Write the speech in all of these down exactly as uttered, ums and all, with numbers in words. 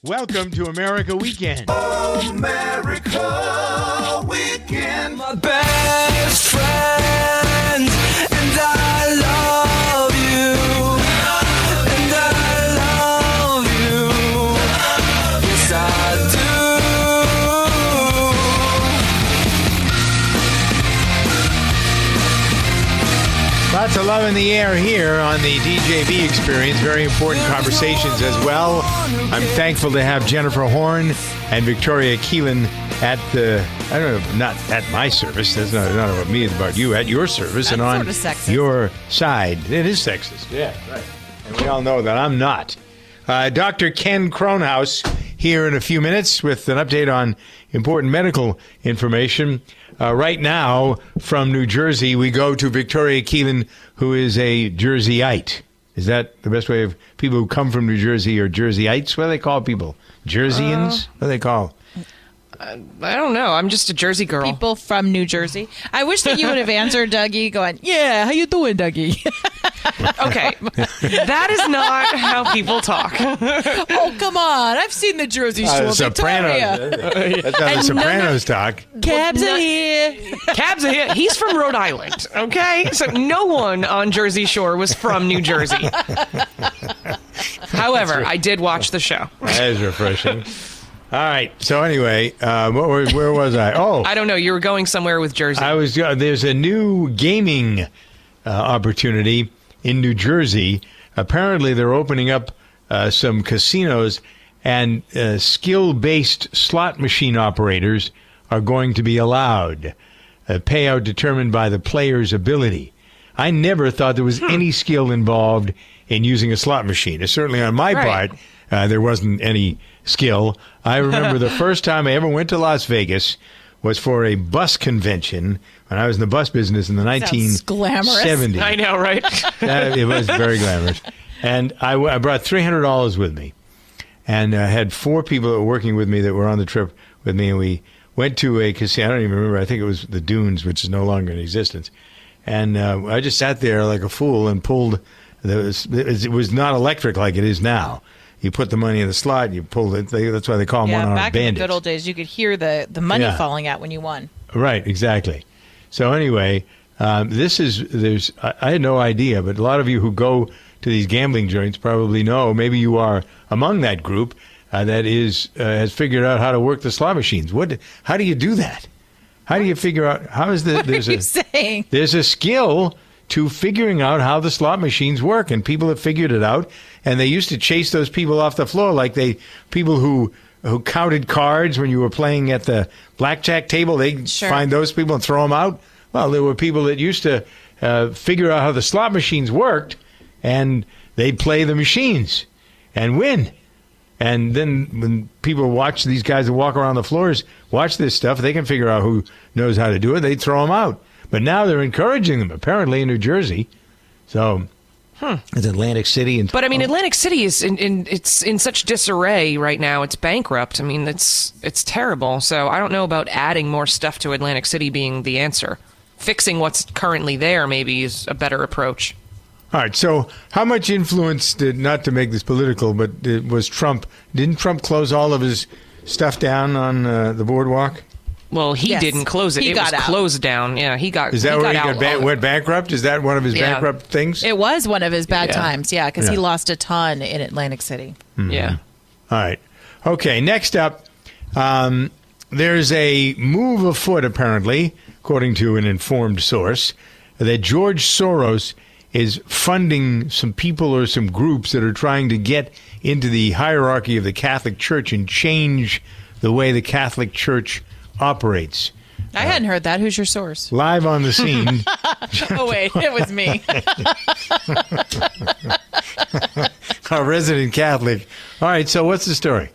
Welcome to America Weekend. America Weekend. My best friend, and I love you, and I love you, yes I do. Lots of love in the air here on the D J B Experience. Very important conversations as well. I'm thankful to have Jennifer Horn and Victoria Keelan at the, I don't know, not at my service. That's not, not about me, it's about you, at your service. That's and on sort of sexist. your side. It is sexist. Yeah, right. And we all know that I'm not. Uh, Doctor Ken Kronhaus here in a few minutes with an update on important medical information. Uh, right now, from New Jersey, we go to Victoria Keelan, who is a Jerseyite. Is that the best way of people who come from New Jersey or Jerseyites? What do they call people? Jerseyans? Uh, what do they call? I don't know. I'm just a Jersey girl. People from New Jersey. I wish that you would have answered Dougie going, yeah, how you doing, Dougie? Okay. That is not how people talk. Oh, come on. I've seen the Jersey Shore. Uh, the Sopranos. Victoria. That's how the Sopranos talk. Cabs Well, are no- here. Cabs are here. He's from Rhode Island, okay? So no one on Jersey Shore was from New Jersey. However, I did watch the show. That is refreshing. All right. So anyway, uh, what were, where was I? Oh, I don't know. You were going somewhere with Jersey. I was. Uh, there's a new gaming uh, opportunity in New Jersey. Apparently, they're opening up uh, some casinos, and uh, skill-based slot machine operators are going to be allowed. A payout determined by the player's ability. I never thought there was any skill involved in using a slot machine. Certainly on my Right. part, uh, there wasn't any skill. I remember the first time I ever went to Las Vegas was for a bus convention when I was in the bus business in the nineteen seventies. I know, right? That- it was very glamorous. And I, w- I brought three hundred dollars with me. And I had four people that were working with me that were on the trip with me. And we went to a casino. I don't even remember. I think it was the Dunes, which is no longer in existence. And uh, I just sat there like a fool and pulled. The, it was not electric like it is now. You put the money in the slot, you pull it. They, that's why they call them Yeah, one-armed back in the bandits. good old days, you could hear the, the money Yeah. falling out when you won. Right, exactly. So anyway, um, this is there's I, I had no idea, but a lot of you who go to these gambling joints probably know. Maybe you are among that group uh, that is uh, has figured out how to work the slot machines. What? How do you do that? How do you figure out how is the What there's are you a saying? there's a skill to figuring out how the slot machines work, and people have figured it out. And they used to chase those people off the floor, like they people who who counted cards when you were playing at the blackjack table. They Sure. find those people and throw them out. Well, there were people that used to uh, figure out how the slot machines worked, and they'd play the machines and win. And then when people watch these guys that walk around the floors, watch this stuff, they can figure out who knows how to do it. They throw them out. But now they're encouraging them, apparently, in New Jersey. So it's Atlantic City. And But I mean, Atlantic City is in, in it's in such disarray right now. It's bankrupt. I mean, it's it's terrible. So I don't know about adding more stuff to Atlantic City being the answer. Fixing what's currently there maybe is a better approach. All right. So how much influence did, not to make this political, but it was Trump? Didn't Trump close all of his stuff down on uh, the boardwalk? Well, he Yes. didn't close it. He it got was out. closed down. Yeah, he got. Is that he where got he out got ban- all- went bankrupt? Is that one of his Yeah. bankrupt things? It was one of his bad Yeah. times, yeah, because he Yeah. lost a ton in Atlantic City. Yeah. All right. Okay, next up, um, there's a move afoot, apparently, according to an informed source, that George Soros is funding some people or some groups that are trying to get into the hierarchy of the Catholic Church and change the way the Catholic Church operates. I hadn't heard that. Who's your source? Live on the scene, Oh, wait, it was me. our resident Catholic. All right, so what's the story?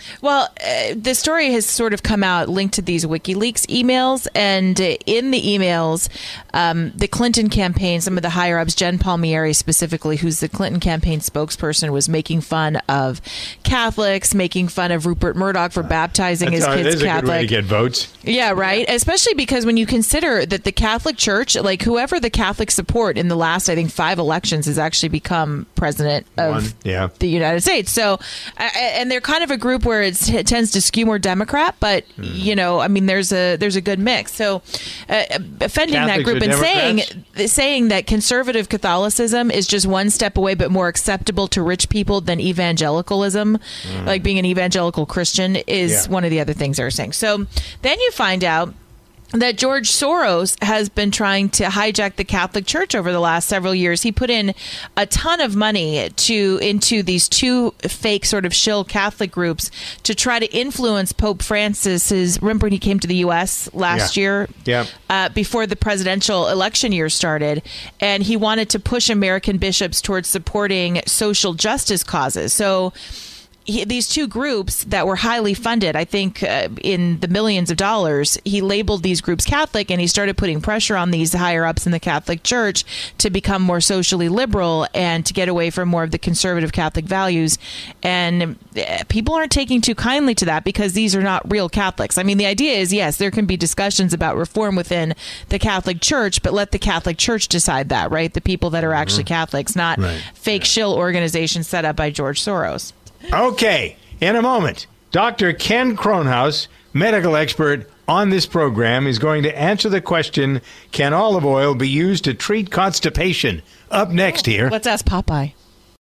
Well, uh, the story has sort of come out linked to these WikiLeaks emails. And uh, in the emails, um, the Clinton campaign, some of the higher ups, Jen Palmieri specifically, who's the Clinton campaign spokesperson, was making fun of Catholics, making fun of Rupert Murdoch for baptizing That's his all, kids there's Catholic. a good way to get votes. Yeah, right. Especially because when you consider that the Catholic Church, like whoever the Catholic support in the last, I think, five elections has actually become president of One, yeah. the United States. So, uh, and they're kind of a group where it's, it tends to skew more Democrat, but Mm. you know, I mean, there's a there's a good mix. So, uh, offending Catholics that group are and saying Democrats? saying that conservative Catholicism is just one step away, but more acceptable to rich people than evangelicalism, like being an evangelical Christian, is Mm. Yeah. one of the other things they're saying. So then you find out that George Soros has been trying to hijack the Catholic Church over the last several years. He put in a ton of money to into these two fake sort of shill Catholic groups to try to influence Pope Francis's. Remember when he came to the U S last Yeah. year? Yeah. Uh, before the presidential election year started, and he wanted to push American bishops towards supporting social justice causes. So He, these two groups that were highly funded, I think uh, in the millions of dollars, he labeled these groups Catholic, and he started putting pressure on these higher ups in the Catholic Church to become more socially liberal and to get away from more of the conservative Catholic values. And uh, people aren't taking too kindly to that because these are not real Catholics. I mean, the idea is, yes, there can be discussions about reform within the Catholic Church, but let the Catholic Church decide that, right? The people that are actually Catholics, not Right. fake shill organizations set up by George Soros. Okay, in a moment, Doctor Ken Kronhaus, medical expert on this program, is going to answer the question, can olive oil be used to treat constipation? Up next here. Let's ask Popeye.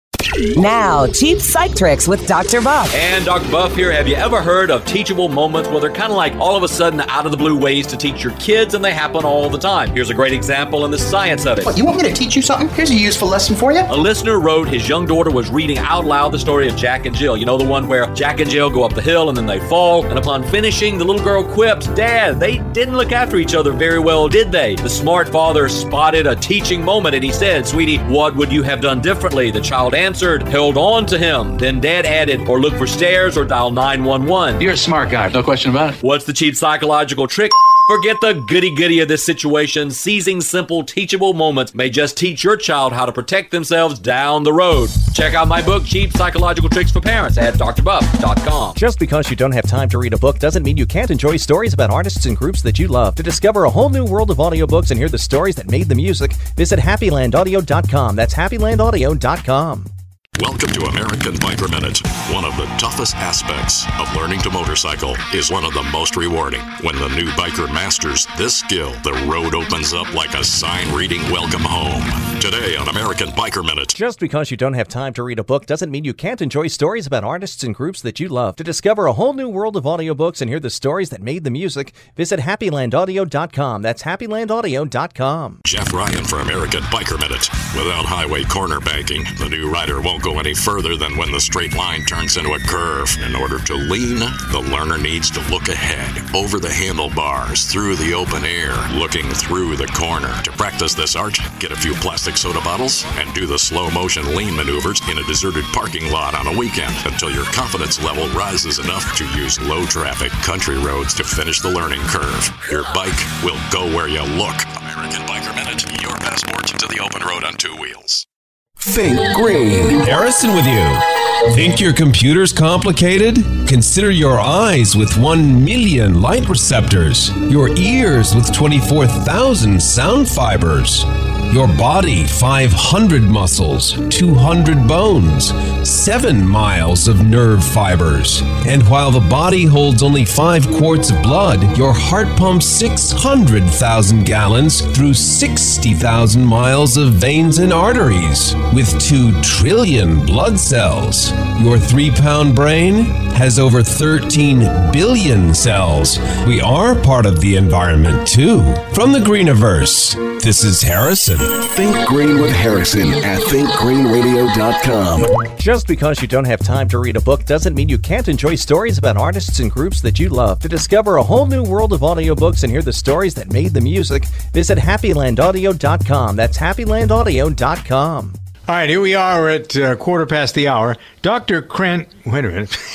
Now, cheap psych tricks with Doctor Buff. And Doctor Buff here. Have you ever heard of teachable moments where they're kind of like all of a sudden out of the blue ways to teach your kids, and they happen all the time? Here's a great example in the science of it. What, you want me to teach you something? Here's a useful lesson for you. A listener wrote his young daughter was reading out loud the story of Jack and Jill. You know, the one where Jack and Jill go up the hill and then they fall. And upon finishing, the little girl quips, "Dad, they didn't look after each other very well, did they?" The smart father spotted a teaching moment and he said, "Sweetie, what would you have done differently?" The child answered, "Held on to him." Then Dad added, "Or look for stairs or dial nine one one. You're a smart guy, no question about it. What's the cheap psychological trick? Forget the goody-goody of this situation. Seizing simple, teachable moments may just teach your child how to protect themselves down the road. Check out my book, Cheap Psychological Tricks for Parents, at d r buff dot com. Just because you don't have time to read a book doesn't mean you can't enjoy stories about artists and groups that you love. To discover a whole new world of audiobooks and hear the stories that made the music, visit happy land audio dot com. That's happy land audio dot com. Welcome to American Biker Minute. One of the toughest aspects of learning to motorcycle is one of the most rewarding. When the new biker masters this skill, the road opens up like a sign reading welcome home. Today on American Biker Minute. Just because you don't have time to read a book doesn't mean you can't enjoy stories about artists and groups that you love. To discover a whole new world of audiobooks and hear the stories that made the music, visit happy land audio dot com. That's happy land audio dot com. Jeff Ryan for American Biker Minute. Without highway corner banking, the new rider won't go any further than when the straight line turns into a curve. In order to lean, the learner needs to look ahead, over the handlebars, through the open air, looking through the corner. To practice this art, get a few plastic soda bottles and do the slow motion lean maneuvers in a deserted parking lot on a weekend until your confidence level rises enough to use low traffic country roads to finish the learning curve. Your bike will go where you look. American Biker Minute, your passport to the open road on two wheels. Think green. Harrison with you. Think your computer's complicated? Consider your eyes with one million light receptors, your ears with twenty-four thousand sound fibers, your body five hundred muscles, two hundred bones, seven miles of nerve fibers. And while the body holds only five quarts of blood, your heart pumps six hundred thousand gallons through sixty thousand miles of veins and arteries. With two trillion blood cells, your three-pound brain has over thirteen billion cells. We are part of the environment, too. From the Greeniverse, this is Harrison. Think Green with Harrison at think green radio dot com. Just because you don't have time to read a book doesn't mean you can't enjoy stories about artists and groups that you love. To discover a whole new world of audiobooks and hear the stories that made the music, visit happy land audio dot com. That's happy land audio dot com. All right, here we are at uh, quarter past the hour. Doctor Krent, wait a minute.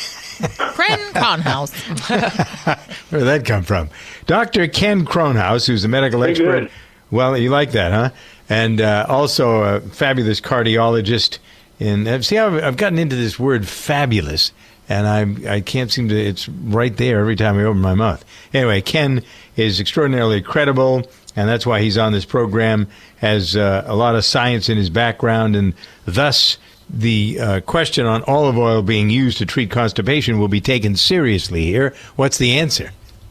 Ken Kronhaus. Where did that come from? Doctor Ken Kronhaus, who's a medical Pretty expert. good. Well, you like that, huh? And uh, also a fabulous cardiologist. In see how I've, I've gotten into this word "fabulous," and I I can't seem to. It's right there every time I open my mouth. Anyway, Ken is extraordinarily credible, and that's why he's on this program. Has uh, a lot of science in his background, and thus the uh, question on olive oil being used to treat constipation will be taken seriously here. What's the answer?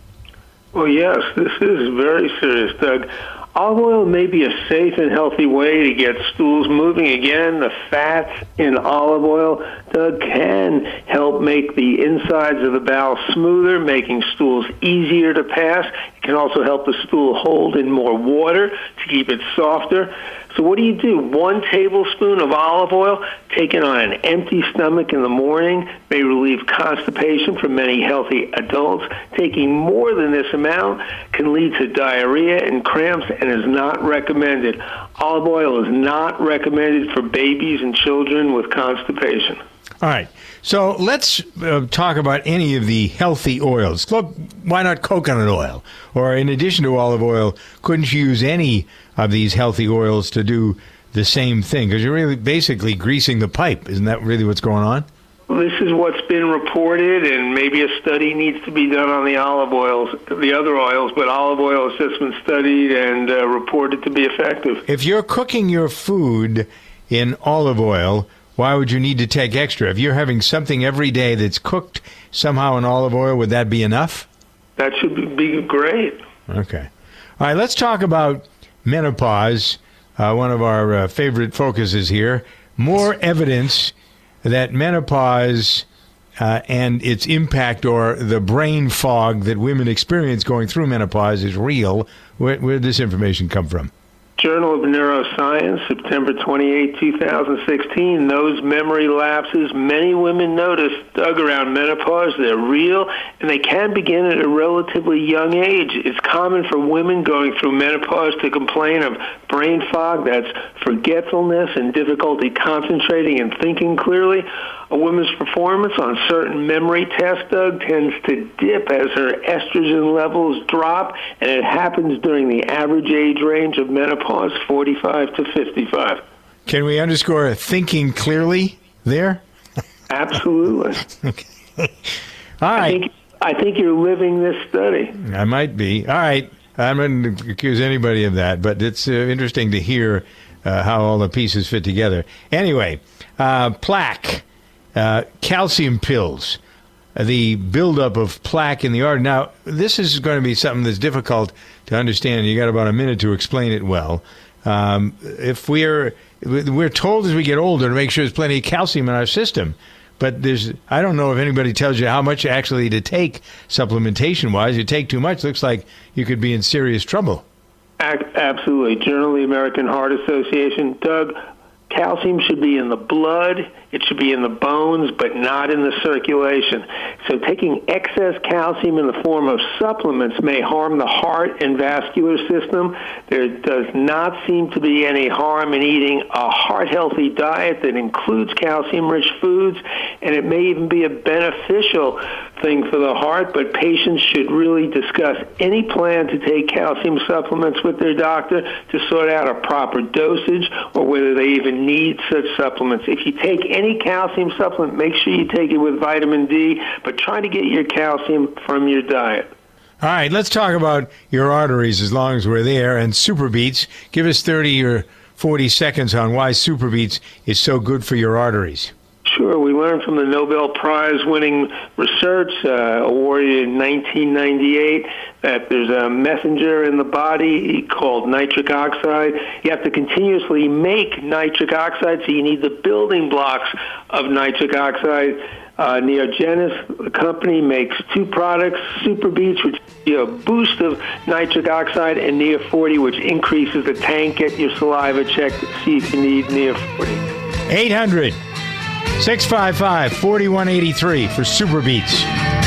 Well, yes, this is very serious, Doug. Olive oil may be a safe and healthy way to get stools moving again. The fats in olive oil, Doug, can help make the insides of the bowel smoother, making stools easier to pass. It can also help the stool hold in more water to keep it softer. So what do you do? One tablespoon of olive oil taken on an empty stomach in the morning may relieve constipation for many healthy adults. Taking more than this amount can lead to diarrhea and cramps and is not recommended. Olive oil is not recommended for babies and children with constipation. All right. So let's uh, talk about any of the healthy oils. Look, why not coconut oil? Or in addition to olive oil, couldn't you use any of these healthy oils to do the same thing? Because you're really basically greasing the pipe. Isn't that really what's going on? Well, this is what's been reported, and maybe a study needs to be done on the olive oils, the other oils, but olive oil has just been studied and uh, reported to be effective. If you're cooking your food in olive oil, why would you need to take extra? If you're having something every day that's cooked somehow in olive oil, would that be enough? That should be great. Okay. All right, let's talk about menopause, uh, one of our uh, favorite focuses here. More evidence that menopause uh, and its impact, or the brain fog that women experience going through menopause, is real. Where, where did this information come from? Journal of Neuroscience, September twenty-eighth, two thousand sixteen. Those memory lapses many women notice, Doug, around menopause, they're real, and they can begin at a relatively young age. It's common for women going through menopause to complain of brain fog, that's forgetfulness and difficulty concentrating and thinking clearly. A woman's performance on certain memory tests, Doug, tends to dip as her estrogen levels drop, and it happens during the average age range of menopause, forty-five to fifty-five. Can we underscore thinking clearly there? Absolutely. Okay. All right. I think, I think you're living this study. I might be. All right. I'm not going to accuse anybody of that, but it's uh, interesting to hear uh, how all the pieces fit together. Anyway, uh, plaque. Uh, calcium pills, uh, the buildup of plaque in the artery. Now, this is going to be something that's difficult to understand. You got about a minute to explain it well. Um, if we're we're told as we get older to make sure there's plenty of calcium in our system, but there's I don't know if anybody tells you how much actually to take supplementation wise. You take too much, looks like you could be in serious trouble. Absolutely. Journal of the American Heart Association, Doug. Calcium should be in the blood, it should be in the bones, but not in the circulation. So taking excess calcium in the form of supplements may harm the heart and vascular system. There does not seem to be any harm in eating a heart-healthy diet that includes calcium-rich foods, and it may even be a beneficial thing for the heart, but patients should really discuss any plan to take calcium supplements with their doctor to sort out a proper dosage or whether they even need such supplements. If you take any calcium supplement, make sure you take it with vitamin D, but try to get your calcium from your diet. All right, let's talk about your arteries as long as we're there. And SuperBeets, give us thirty or forty seconds on why SuperBeets is so good for your arteries. Sure. We learned from the Nobel Prize-winning research uh, awarded in nineteen ninety-eight that there's a messenger in the body called nitric oxide. You have to continuously make nitric oxide, so you need the building blocks of nitric oxide. Uh, Neogenis, the company, makes two products, SuperBeets, which gives you a boost of nitric oxide, and Neo forty, which increases the tank. Get your saliva checked to see if you need Neo forty. eight hundred six five five, four one eight three for SuperBeets.